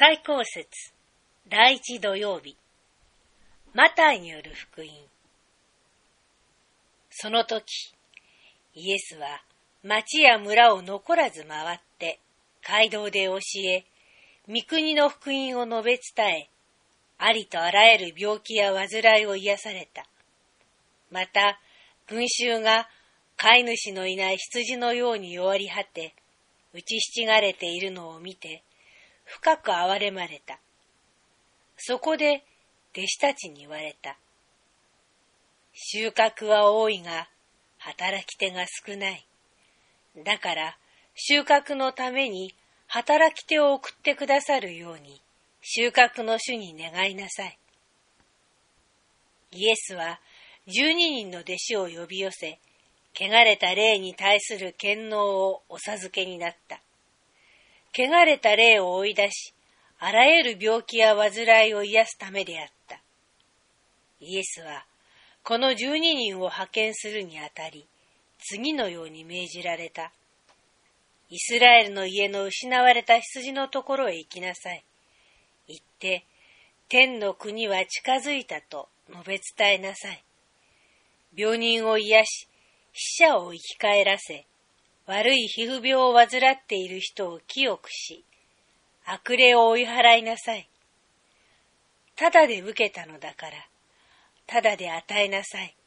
最高節第一土曜日、マタイによる福音。その時、イエスは町や村を残らず回って街道で教え、御国の福音を述べ伝え、ありとあらゆる病気や患いを癒された。また、群衆が飼い主のいない羊のように弱り果て、打ちひしがれているのを見て、深く憐れまれた。そこで弟子たちに言われた。収穫は多いが、働き手が少ない。だから、収穫のために働き手を送ってくださるように、収穫の主に願いなさい。イエスは12人の弟子を呼び寄せ、汚れた霊に対する権能をお授けになった。汚れた霊を追い出し、あらゆる病気や患いを癒すためであった。イエスは、この12人を派遣するにあたり、次のように命じられた。イスラエルの家の失われた羊のところへ行きなさい。行って、天の国は近づいたと述べ伝えなさい。病人を癒し、死者を生き返らせ、悪い皮膚病を患っている人を清くし、悪霊を追い払いなさい。ただで受けたのだから、ただで与えなさい。